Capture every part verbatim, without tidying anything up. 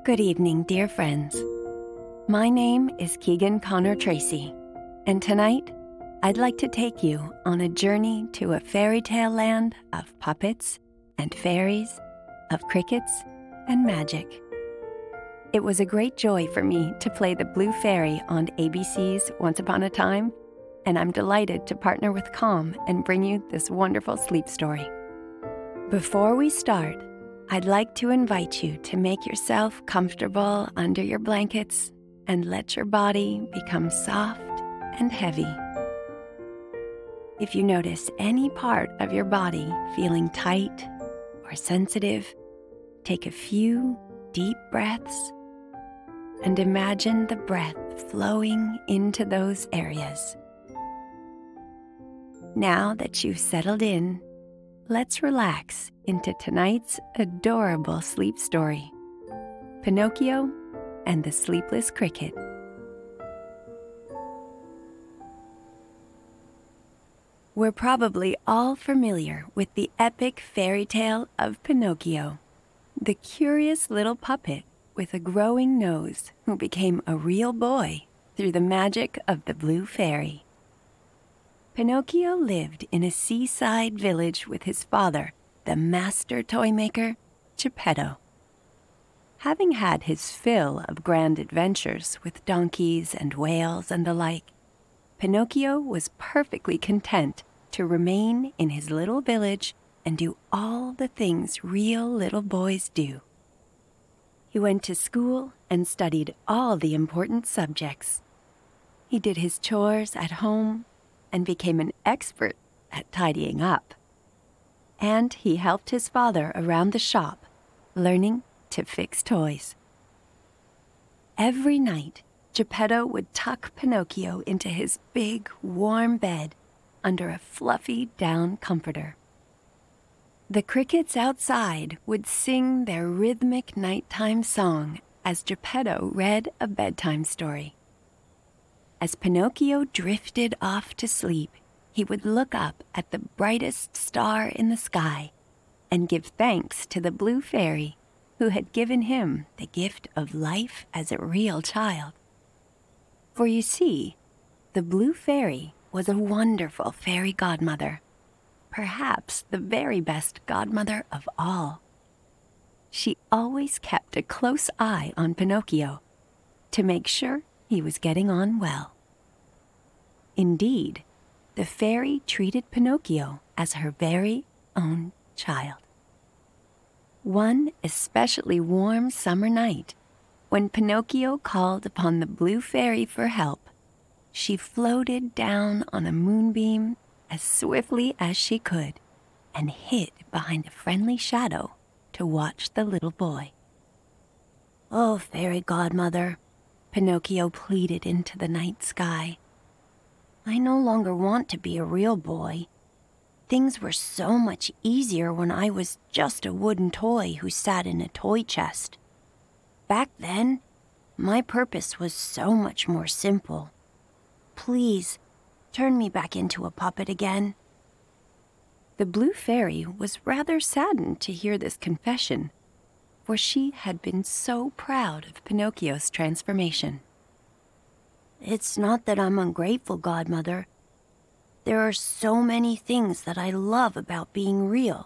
Good evening, dear friends. My name is Keegan Connor Tracy, and tonight I'd like to take you on a journey to a fairy tale land of puppets and fairies, of crickets and magic. It was a great joy for me to play the Blue Fairy on A B C's Once Upon a Time, and I'm delighted to partner with Calm and bring you this wonderful sleep story. Before we start, I'd like to invite you to make yourself comfortable under your blankets and let your body become soft and heavy. If you notice any part of your body feeling tight or sensitive, take a few deep breaths and imagine the breath flowing into those areas. Now that you've settled in, let's relax into tonight's adorable sleep story, Pinocchio and the Sleepless Cricket. We're probably all familiar with the epic fairy tale of Pinocchio, the curious little puppet with a growing nose who became a real boy through the magic of the Blue Fairy. Pinocchio lived in a seaside village with his father, the master toy maker, Geppetto. Having had his fill of grand adventures with donkeys and whales and the like, Pinocchio was perfectly content to remain in his little village and do all the things real little boys do. He went to school and studied all the important subjects. He did his chores at home and became an expert at tidying up. And he helped his father around the shop, learning to fix toys. Every night, Geppetto would tuck Pinocchio into his big, warm bed under a fluffy down comforter. The crickets outside would sing their rhythmic nighttime song as Geppetto read a bedtime story. As Pinocchio drifted off to sleep, he would look up at the brightest star in the sky and give thanks to the Blue Fairy who had given him the gift of life as a real child. For you see, the Blue Fairy was a wonderful fairy godmother, perhaps the very best godmother of all. She always kept a close eye on Pinocchio to make sure he was getting on well. Indeed, the fairy treated Pinocchio as her very own child. One especially warm summer night, when Pinocchio called upon the Blue Fairy for help, she floated down on a moonbeam as swiftly as she could and hid behind a friendly shadow to watch the little boy. "Oh, fairy godmother," Pinocchio pleaded into the night sky, "I no longer want to be a real boy. Things were so much easier when I was just a wooden toy who sat in a toy chest. Back then, my purpose was so much more simple. Please, turn me back into a puppet again." The Blue Fairy was rather saddened to hear this confession, for she had been so proud of Pinocchio's transformation. "It's not that I'm ungrateful, godmother. There are so many things that I love about being real.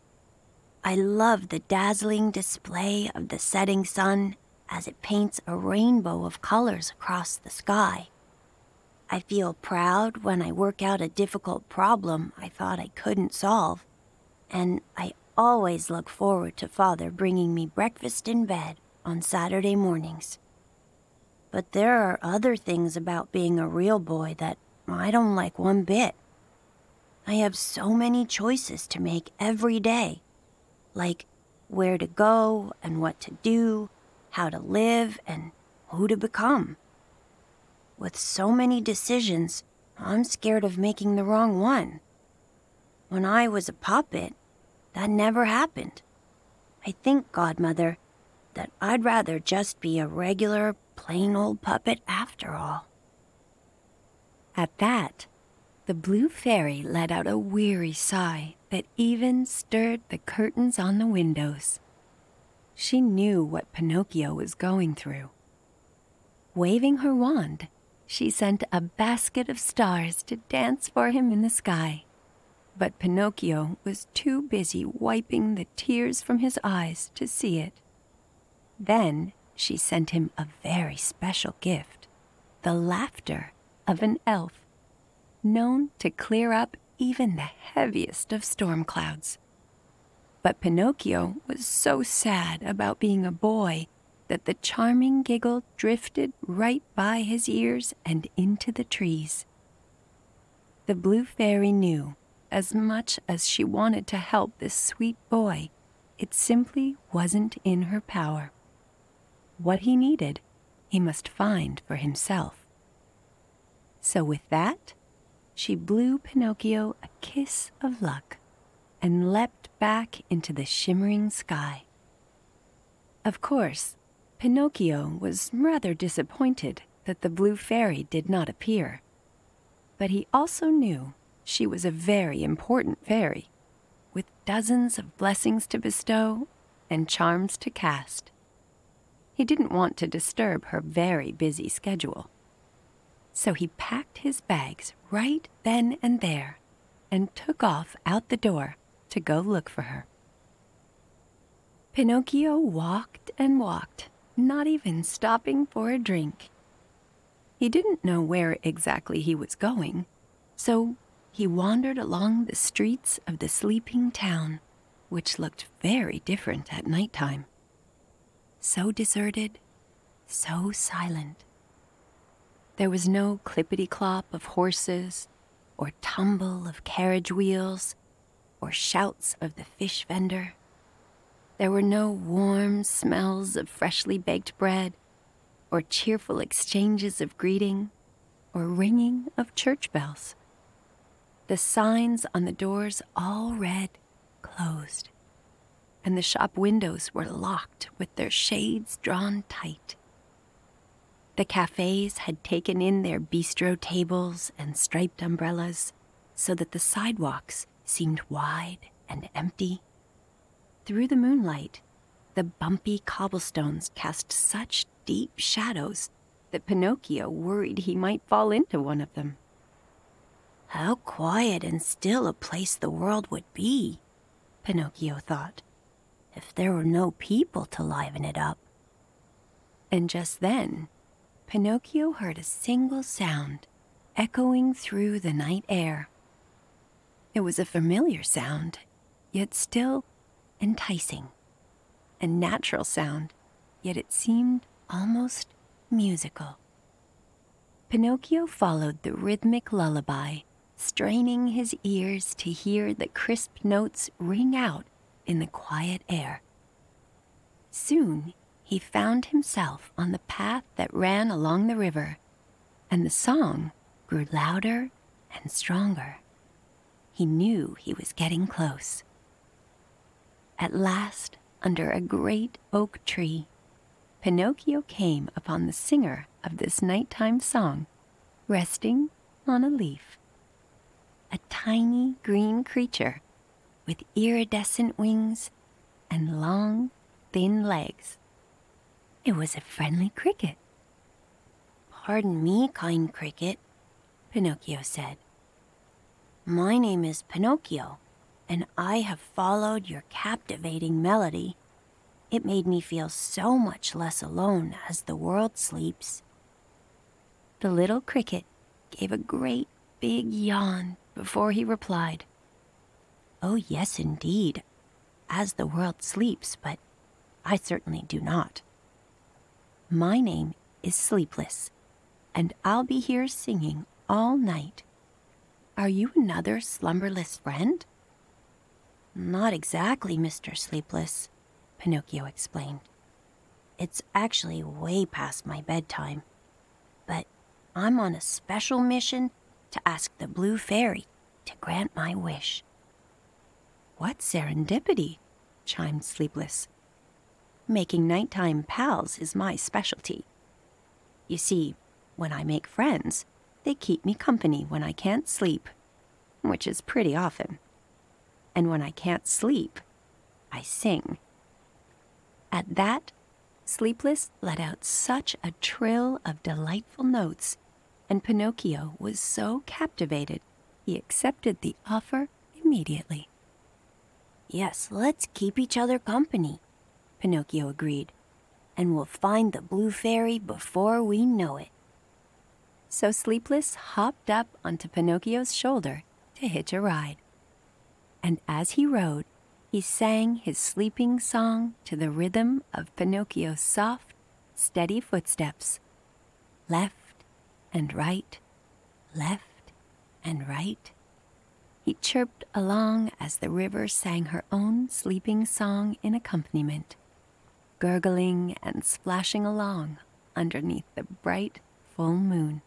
I love the dazzling display of the setting sun as it paints a rainbow of colors across the sky. I feel proud when I work out a difficult problem I thought I couldn't solve, and I always look forward to Father bringing me breakfast in bed on Saturday mornings. But there are other things about being a real boy that I don't like one bit. I have so many choices to make every day, like where to go and what to do, how to live and who to become. With so many decisions, I'm scared of making the wrong one. When I was a puppet, that never happened. I think, godmother, that I'd rather just be a regular, plain old puppet after all." At that, the Blue Fairy let out a weary sigh that even stirred the curtains on the windows. She knew what Pinocchio was going through. Waving her wand, she sent a basket of stars to dance for him in the sky. But Pinocchio was too busy wiping the tears from his eyes to see it. Then she sent him a very special gift, the laughter of an elf, known to clear up even the heaviest of storm clouds. But Pinocchio was so sad about being a boy that the charming giggle drifted right by his ears and into the trees. The Blue Fairy knew, as much as she wanted to help this sweet boy, it simply wasn't in her power. What he needed, he must find for himself. So with that, she blew Pinocchio a kiss of luck and leapt back into the shimmering sky. Of course, Pinocchio was rather disappointed that the Blue Fairy did not appear, but he also knew she was a very important fairy, with dozens of blessings to bestow and charms to cast. He didn't want to disturb her very busy schedule. So he packed his bags right then and there and took off out the door to go look for her. Pinocchio walked and walked, not even stopping for a drink. He didn't know where exactly he was going, so he wandered along the streets of the sleeping town, which looked very different at nighttime. So deserted, so silent. There was no clippity-clop of horses, or tumble of carriage wheels, or shouts of the fish vendor. There were no warm smells of freshly baked bread, or cheerful exchanges of greeting, or ringing of church bells. The signs on the doors all read closed, and the shop windows were locked with their shades drawn tight. The cafes had taken in their bistro tables and striped umbrellas so that the sidewalks seemed wide and empty. Through the moonlight, the bumpy cobblestones cast such deep shadows that Pinocchio worried he might fall into one of them. How quiet and still a place the world would be, Pinocchio thought, if there were no people to liven it up. And just then, Pinocchio heard a single sound echoing through the night air. It was a familiar sound, yet still enticing. A natural sound, yet it seemed almost musical. Pinocchio followed the rhythmic lullaby, straining his ears to hear the crisp notes ring out in the quiet air. Soon he found himself on the path that ran along the river, and the song grew louder and stronger. He knew he was getting close. At last, under a great oak tree, Pinocchio came upon the singer of this nighttime song, resting on a leaf. A tiny green creature with iridescent wings and long, thin legs. It was a friendly cricket. "Pardon me, kind cricket," Pinocchio said. "My name is Pinocchio, and I have followed your captivating melody. It made me feel so much less alone as the world sleeps." The little cricket gave a great big yawn before he replied, "Oh yes, indeed, as the world sleeps, but I certainly do not. My name is Sleepless, and I'll be here singing all night. Are you another slumberless friend?" "Not exactly, Mister Sleepless," Pinocchio explained. "It's actually way past my bedtime, but I'm on a special mission to ask the Blue Fairy to grant my wish." "What serendipity," chimed Sleepless. "Making nighttime pals is my specialty. You see, when I make friends, they keep me company when I can't sleep, which is pretty often. And when I can't sleep, I sing." At that, Sleepless let out such a trill of delightful notes, and Pinocchio was so captivated he accepted the offer immediately. Yes, let's keep each other company, Pinocchio agreed, and we'll find the Blue Fairy before we know it. So Sleepless hopped up onto Pinocchio's shoulder to hitch a ride. And as he rode, he sang his sleeping song to the rhythm of Pinocchio's soft, steady footsteps. Left and right, left and right. He chirped along as the river sang her own sleeping song in accompaniment, gurgling and splashing along underneath the bright full moon.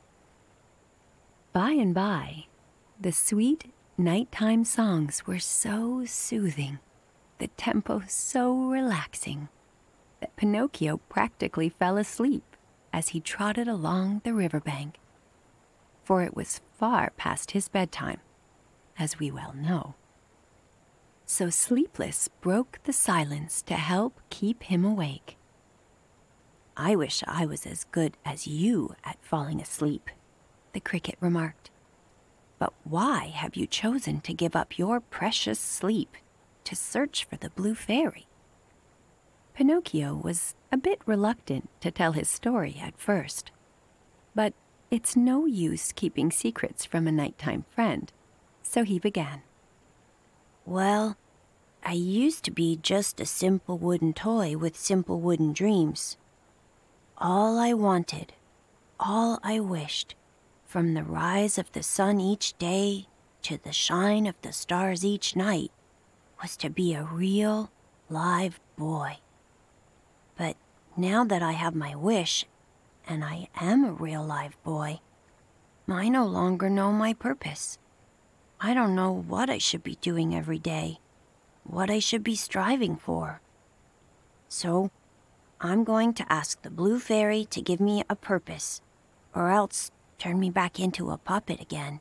By and by, the sweet nighttime songs were so soothing, the tempo so relaxing, that Pinocchio practically fell asleep as he trotted along the riverbank. For it was far past his bedtime, as we well know. So Sleepless broke the silence to help keep him awake. I wish I was as good as you at falling asleep, the cricket remarked. But why have you chosen to give up your precious sleep to search for the Blue Fairy? Pinocchio was a bit reluctant to tell his story at first. But it's no use keeping secrets from a nighttime friend, so he began. Well, I used to be just a simple wooden toy with simple wooden dreams. All I wanted, all I wished, from the rise of the sun each day to the shine of the stars each night, was to be a real, live boy. But now that I have my wish, and I am a real live boy, I no longer know my purpose. I don't know what I should be doing every day, what I should be striving for. So, I'm going to ask the Blue Fairy to give me a purpose, or else turn me back into a puppet again.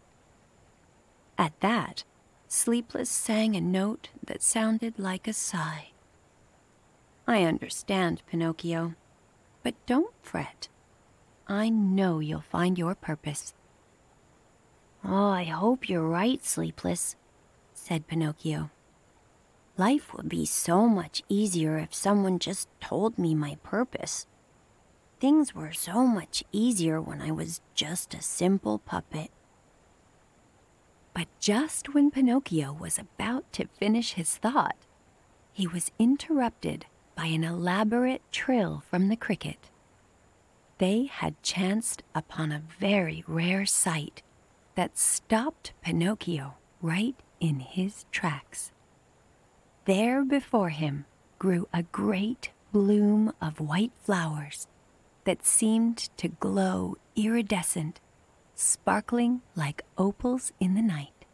At that, Sleepless sang a note that sounded like a sigh. I understand, Pinocchio, but don't fret. I know you'll find your purpose. Oh, I hope you're right, Sleepless, said Pinocchio. Life would be so much easier if someone just told me my purpose. Things were so much easier when I was just a simple puppet. But just when Pinocchio was about to finish his thought, he was interrupted by an elaborate trill from the cricket. They had chanced upon a very rare sight that stopped Pinocchio right in his tracks. There before him grew a great bloom of white flowers that seemed to glow iridescent, sparkling like opals in the night.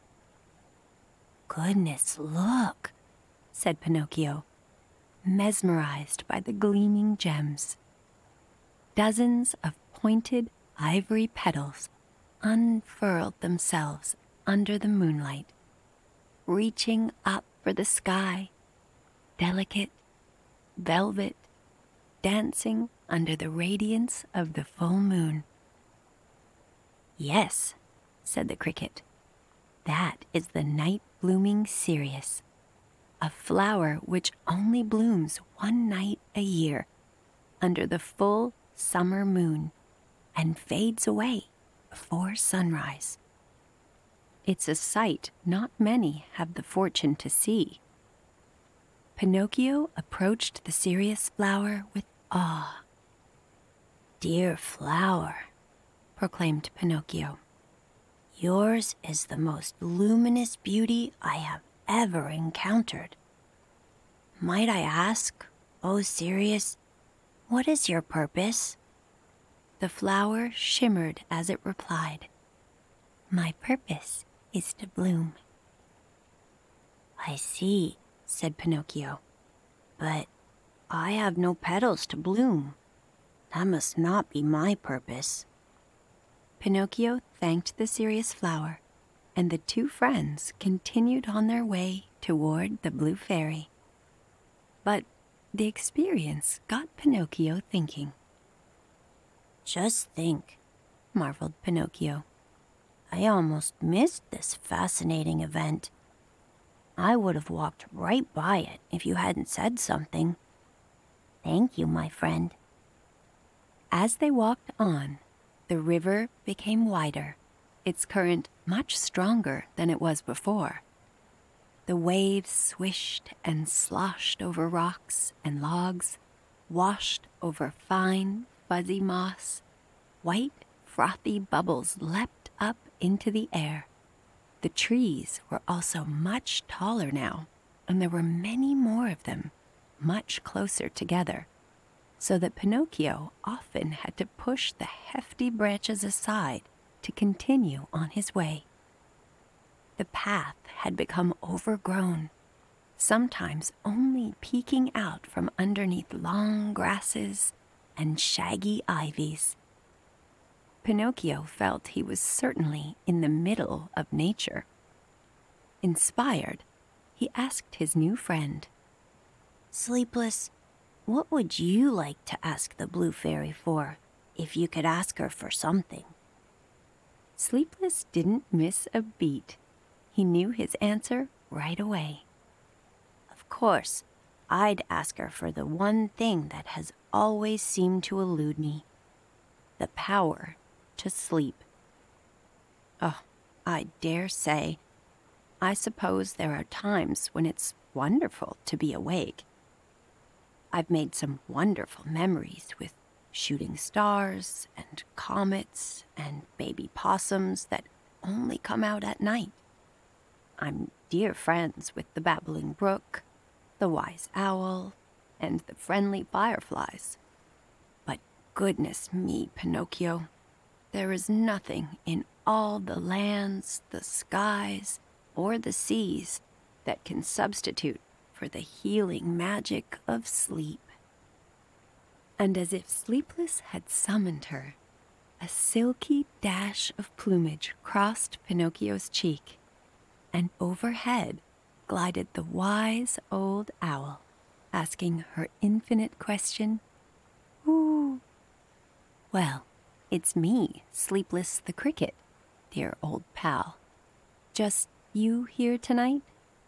Goodness, look, said Pinocchio, mesmerized by the gleaming gems. Dozens of pointed ivory petals unfurled themselves under the moonlight, reaching up for the sky, delicate, velvet, dancing under the radiance of the full moon. Yes, said the cricket, that is the night-blooming cereus, a flower which only blooms one night a year under the full summer moon and fades away before sunrise. It's a sight not many have the fortune to see. Pinocchio approached the cereus flower with awe. Dear flower, proclaimed Pinocchio, yours is the most luminous beauty I have ever encountered. Might I ask, O cereus, what is your purpose? The flower shimmered as it replied, My purpose is to bloom. I see, said Pinocchio, but I have no petals to bloom. That must not be my purpose. Pinocchio thanked the cereus flower, and the two friends continued on their way toward the Blue Fairy. But The experience got Pinocchio thinking. Just think, marveled Pinocchio. I almost missed this fascinating event. I would have walked right by it if you hadn't said something. Thank you, my friend. As they walked on, the river became wider, its current much stronger than it was before. The waves swished and sloshed over rocks and logs, washed over fine, fuzzy moss. White, frothy bubbles leapt up into the air. The trees were also much taller now, and there were many more of them, much closer together, so that Pinocchio often had to push the hefty branches aside to continue on his way. The path had become overgrown, sometimes only peeking out from underneath long grasses and shaggy ivies. Pinocchio felt he was certainly in the middle of nature. Inspired, he asked his new friend, Sleepless, what would you like to ask the Blue Fairy for, if you could ask her for something? Sleepless didn't miss a beat. He knew his answer right away. Of course, I'd ask her for the one thing that has always seemed to elude me. The power to sleep. Oh, I dare say. I suppose there are times when it's wonderful to be awake. I've made some wonderful memories with shooting stars and comets and baby possums that only come out at night. I'm dear friends with the babbling brook, the wise owl, and the friendly fireflies. But goodness me, Pinocchio, there is nothing in all the lands, the skies, or the seas that can substitute for the healing magic of sleep. And as if Sleepless had summoned her, a silky dash of plumage crossed Pinocchio's cheek, and overhead glided the wise old owl, asking her infinite question, Ooh. Well, it's me, Sleepless the Cricket, dear old pal. Just you here tonight?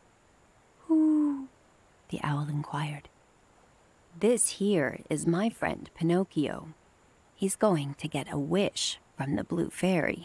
Who? The owl inquired. This here is my friend Pinocchio. He's going to get a wish from the Blue Fairy.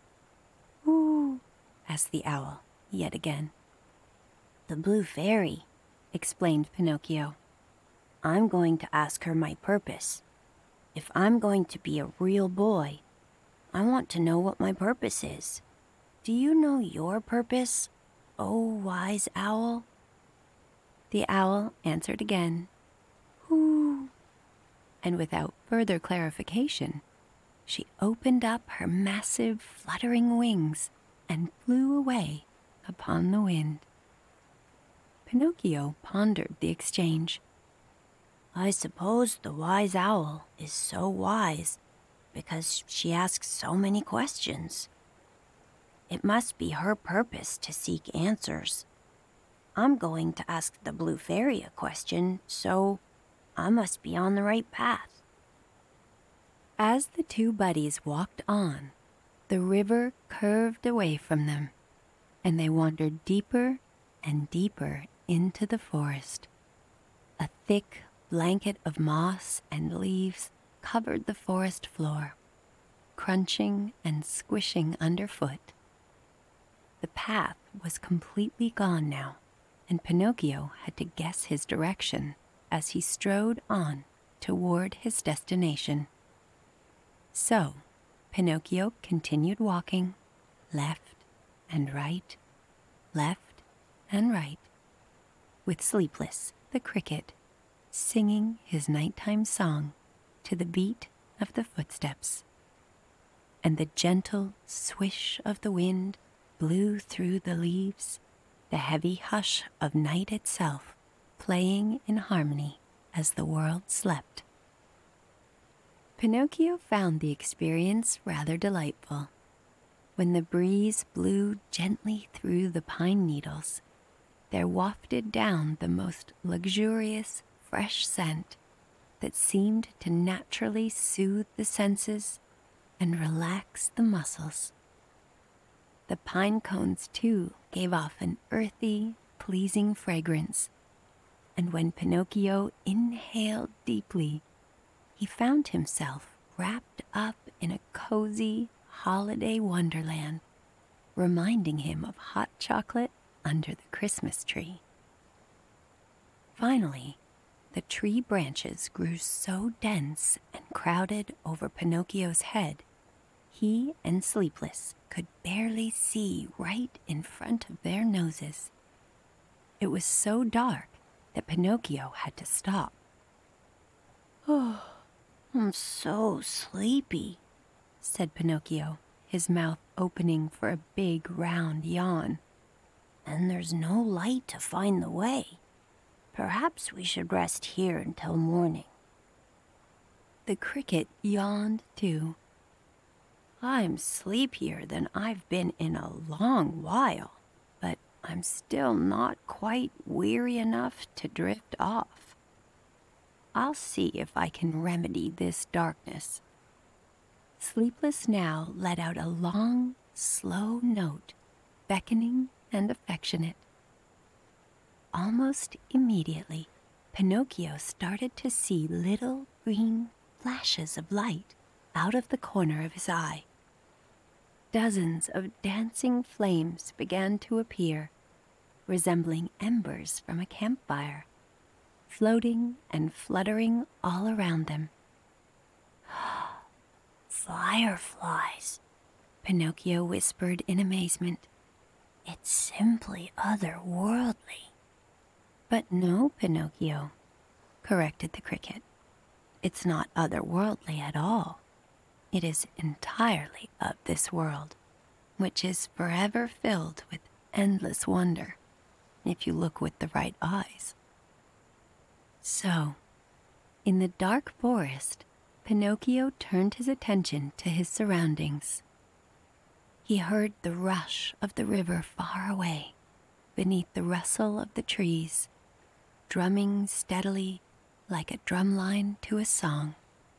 Who? Asked the owl yet again. The Blue Fairy, explained Pinocchio. I'm going to ask her my purpose. If I'm going to be a real boy, I want to know what my purpose is. Do you know your purpose, oh wise owl? The owl answered again, Whoo! And without further clarification, she opened up her massive fluttering wings and flew away upon the wind. Pinocchio pondered the exchange. I suppose the wise owl is so wise because she asks so many questions. It must be her purpose to seek answers. I'm going to ask the Blue Fairy a question, so I must be on the right path. As the two buddies walked on, the river curved away from them, and they wandered deeper and deeper into the forest. A thick blanket of moss and leaves covered the forest floor, crunching and squishing underfoot. The path was completely gone now, and Pinocchio had to guess his direction as he strode on toward his destination. So, Pinocchio continued walking, left and right, left and right, with Sleepless the Cricket singing his nighttime song to the beat of the footsteps. And the gentle swish of the wind blew through the leaves, the heavy hush of night itself playing in harmony as the world slept. Pinocchio found the experience rather delightful. When the breeze blew gently through the pine needles, there wafted down the most luxurious, fresh scent that seemed to naturally soothe the senses and relax the muscles. The pine cones, too, gave off an earthy, pleasing fragrance, and when Pinocchio inhaled deeply, he found himself wrapped up in a cozy holiday wonderland, reminding him of hot chocolate under the Christmas tree. Finally, the tree branches grew so dense and crowded over Pinocchio's head, he and Sleepless could barely see right in front of their noses. It was so dark that Pinocchio had to stop. Oh, I'm so sleepy, said Pinocchio, his mouth opening for a big round yawn. And there's no light to find the way. Perhaps we should rest here until morning. The cricket yawned too. I'm sleepier than I've been in a long while, but I'm still not quite weary enough to drift off. I'll see if I can remedy this darkness. Sleepless now let out a long, slow note, beckoning and affectionate. Almost immediately, Pinocchio started to see little green flashes of light out of the corner of his eye. Dozens of dancing flames began to appear, resembling embers from a campfire, floating and fluttering all around them. Fireflies, Pinocchio whispered in amazement. It's simply otherworldly. But no, Pinocchio, corrected the cricket. It's not otherworldly at all. It is entirely of this world, which is forever filled with endless wonder, if you look with the right eyes. So, in the dark forest, Pinocchio turned his attention to his surroundings. He heard the rush of the river far away, beneath the rustle of the trees, drumming steadily like a drumline to a song.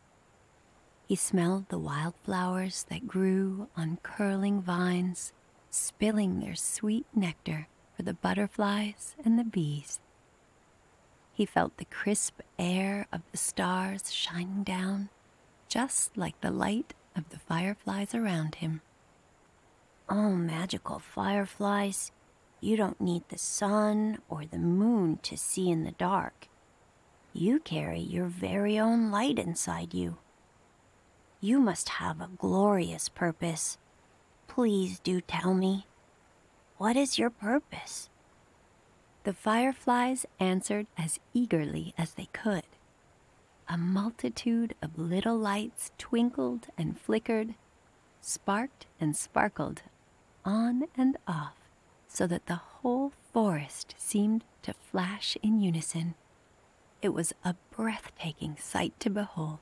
He smelled the wildflowers that grew on curling vines, spilling their sweet nectar for the butterflies and the bees. He felt the crisp air of the stars shining down, just like the light of the fireflies around him. Oh, magical fireflies, you don't need the sun or the moon to see in the dark. You carry your very own light inside you. You must have a glorious purpose. Please do tell me. What is your purpose? The fireflies answered as eagerly as they could. A multitude of little lights twinkled and flickered, sparked and sparkled, on and off, so that the whole forest seemed to flash in unison. It was a breathtaking sight to behold.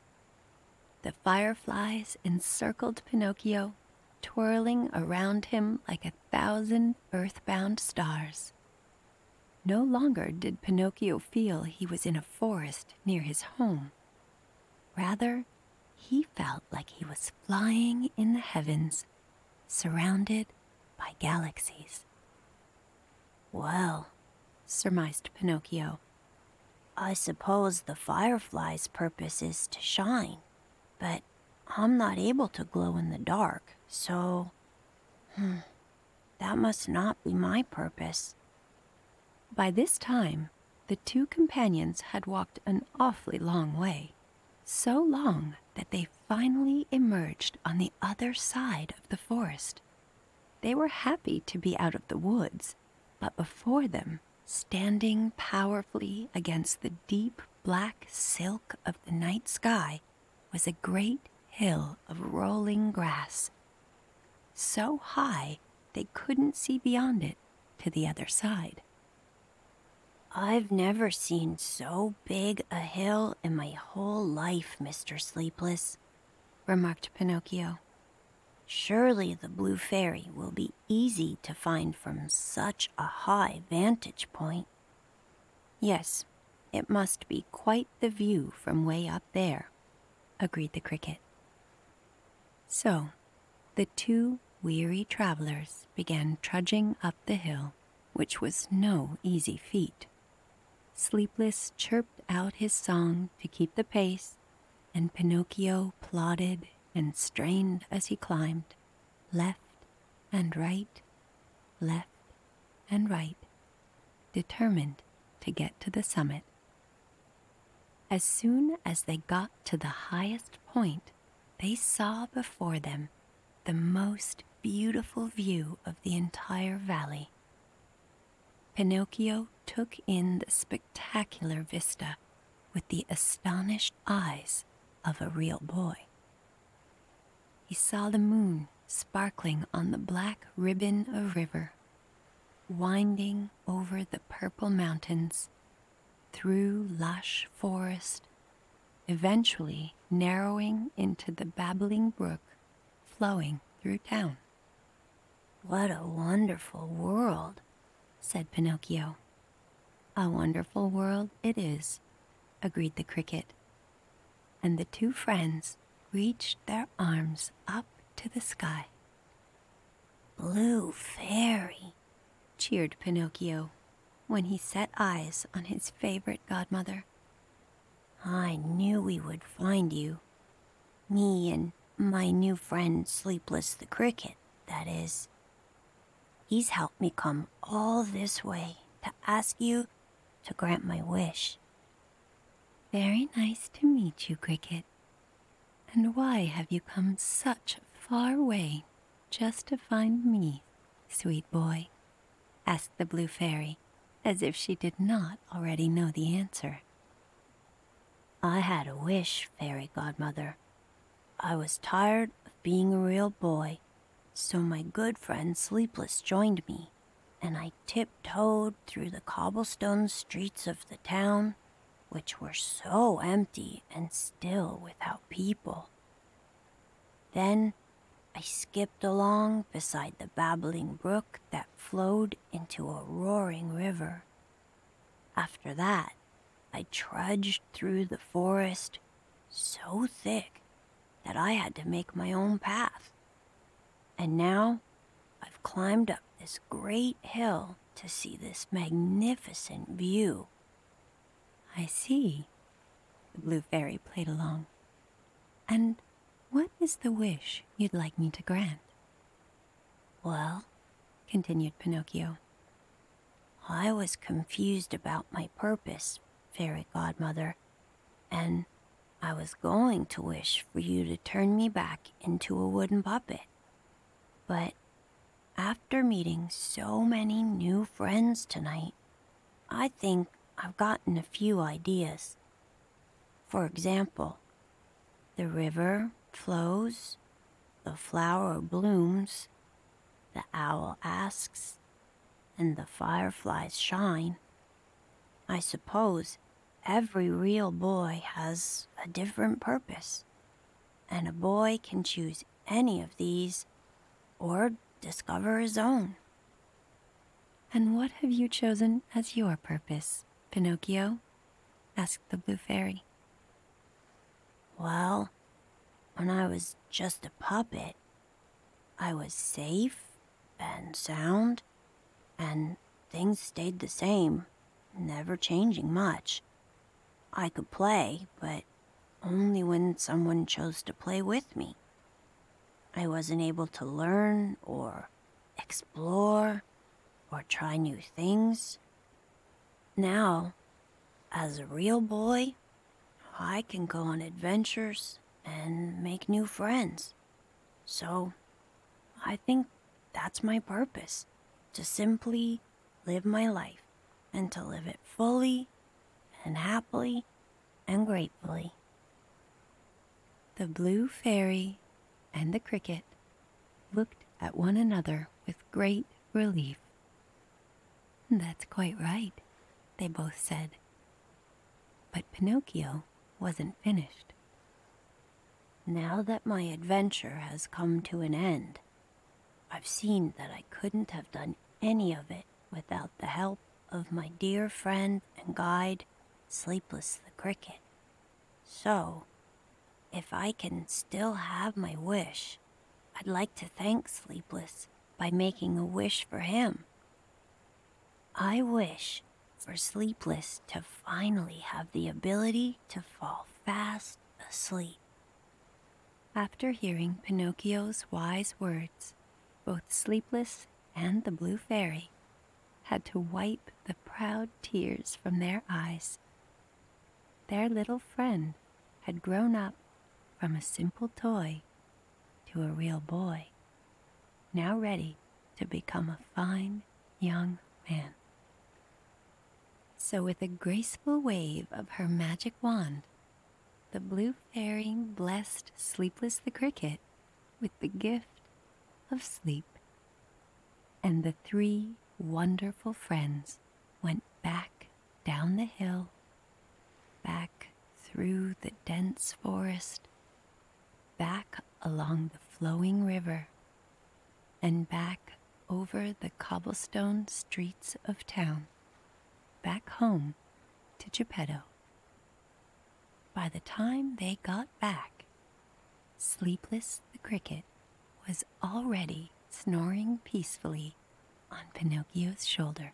The fireflies encircled Pinocchio, twirling around him like a thousand earthbound stars. No longer did Pinocchio feel he was in a forest near his home. Rather, he felt like he was flying in the heavens, surrounded by galaxies. Well, surmised Pinocchio, I suppose the firefly's purpose is to shine, but I'm not able to glow in the dark, so hmm, that must not be my purpose. By this time, the two companions had walked an awfully long way, so long that they finally emerged on the other side of the forest. They were happy to be out of the woods, but before them, standing powerfully against the deep black silk of the night sky, was a great hill of rolling grass, so high they couldn't see beyond it to the other side. I've never seen so big a hill in my whole life, Mister Sleepless, remarked Pinocchio. Surely the Blue Fairy will be easy to find from such a high vantage point. Yes, It must be quite the view from way up there, agreed the Cricket. So, the two weary travelers began trudging up the hill, which was no easy feat. Sleepless chirped out his song to keep the pace, and Pinocchio plodded and strained as he climbed, left and right, left and right, determined to get to the summit. As soon as they got to the highest point, they saw before them the most beautiful view of the entire valley. Pinocchio took in the spectacular vista with the astonished eyes of a real boy. He saw the moon sparkling on the black ribbon of river, winding over the purple mountains, through lush forest, eventually narrowing into the babbling brook flowing through town. "What a wonderful world," said Pinocchio. A wonderful world it is, agreed the Cricket. And the two friends reached their arms up to the sky. "Blue Fairy," cheered Pinocchio when he set eyes on his favorite godmother. "I knew we would find you. Me and my new friend Sleepless the Cricket, that is. He's helped me come all this way to ask you to grant my wish." Very nice to meet you, Cricket. And why have you come such a far way just to find me, sweet boy? Asked the Blue Fairy, as if she did not already know the answer. "I had a wish, Fairy Godmother. I was tired of being a real boy, so my good friend Sleepless joined me, and I tiptoed through the cobblestone streets of the town, which were so empty and still without people. Then I skipped along beside the babbling brook that flowed into a roaring river. After that, I trudged through the forest, so thick that I had to make my own path. And now I've climbed up this great hill to see this magnificent view." I see. The Blue Fairy played along. And what is the wish you'd like me to grant? "Well," continued Pinocchio, "I was confused about my purpose, Fairy Godmother, and I was going to wish for you to turn me back into a wooden puppet. But after meeting so many new friends tonight, I think I've gotten a few ideas. For example, the river flows, the flower blooms, the owl asks, and the fireflies shine. I suppose every real boy has a different purpose, and a boy can choose any of these or discover his own." And what have you chosen as your purpose, Pinocchio? Asked the Blue Fairy. "Well, when I was just a puppet, I was safe and sound, and things stayed the same, never changing much. I could play, but only when someone chose to play with me. I wasn't able to learn or explore or try new things. Now, as a real boy, I can go on adventures and make new friends. So, I think that's my purpose, to simply live my life and to live it fully and happily and gratefully." The Blue Fairy and the Cricket looked at one another with great relief. That's quite right, they both said. But Pinocchio wasn't finished. "Now that my adventure has come to an end, I've seen that I couldn't have done any of it without the help of my dear friend and guide, Sleepless the cricket. So, if I can still have my wish, I'd like to thank Sleepless by making a wish for him. I wish for Sleepless to finally have the ability to fall fast asleep. After hearing Pinocchio's wise words, both Sleepless and the Blue Fairy had to wipe the proud tears from their eyes. Their little friend had grown up from a simple toy to a real boy, now ready to become a fine young man. So with a graceful wave of her magic wand, the Blue Fairy blessed Sleepless the Cricket with the gift of sleep. And the three wonderful friends went back down the hill, back through the dense forest, back along the flowing river, and back over the cobblestone streets of town, back home to Geppetto. By the time they got back, Sleepless the Cricket was already snoring peacefully on Pinocchio's shoulder.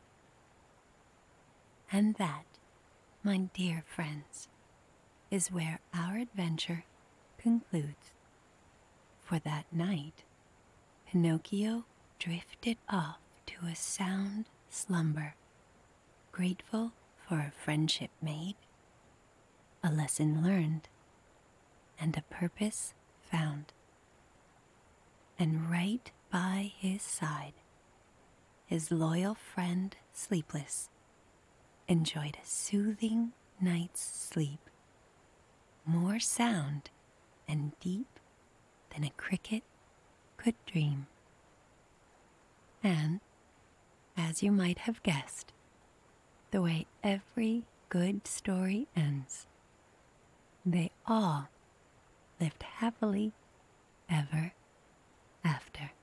And that, my dear friends, is where our adventure concludes. For that night, Pinocchio drifted off to a sound slumber, grateful for a friendship made, a lesson learned, and a purpose found. And right by his side, his loyal friend Sleepless enjoyed a soothing night's sleep, more sound and deep than a cricket could dream. And, as you might have guessed, the way every good story ends, they all lived happily ever after.